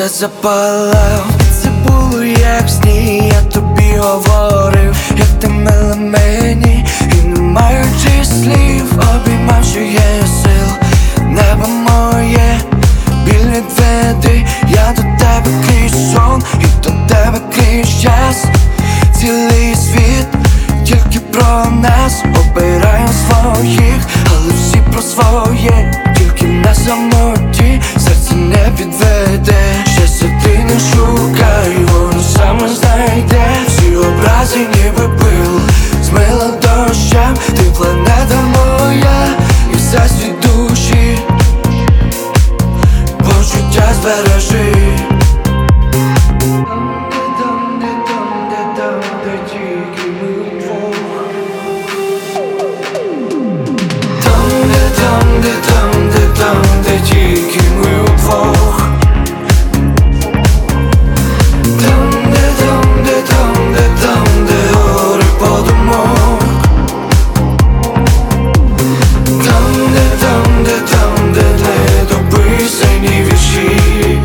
все запалав. Це було як в сні, я тобі говорив, як ти мила мені, і не маючи слів, обіймав, що є сил. Небо моє, біль відведи, я до тебе крізь сон, і до тебе крізь час. Цілий світ тільки про нас, обираємо своїх, але всі про своє, тільки на самоті, серце не підведе. Щастя ти не шукай, воно саме знайде. Всі образи ніби пил, змила дощем, ти планета моя, і все світ душі, почуття збережи. Де тільки ми удвох. Там, де гори подумок. Там, де недописані вірші.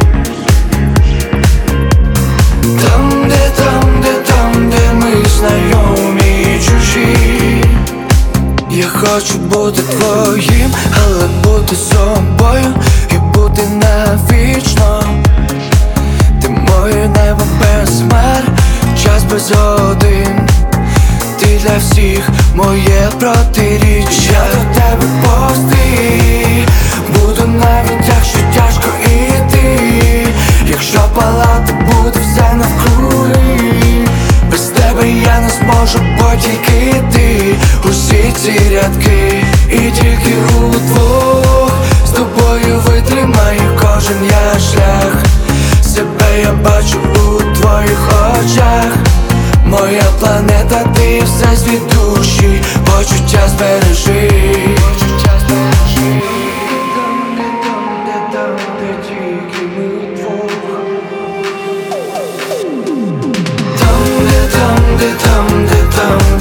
Там, де ми знайомі і чужі. Я хочу бути твоїм, але бути собою і бути навічно. Ти моє небо без хмар, час без годин. Ти для всіх моє протиріччя. Я до тебе повсти буду, навіть якщо тяжко іти. Якщо палати буде все навкруги, без тебе я не зможу, бо тільки ти. Усі ці рядки, і тільки удвох з тобою витримаю кожен я шлях. Себе я бачу у твоїх очах. Моя планета, ти все світ душі, почуття збережи. Де тільки ми удвох. Там,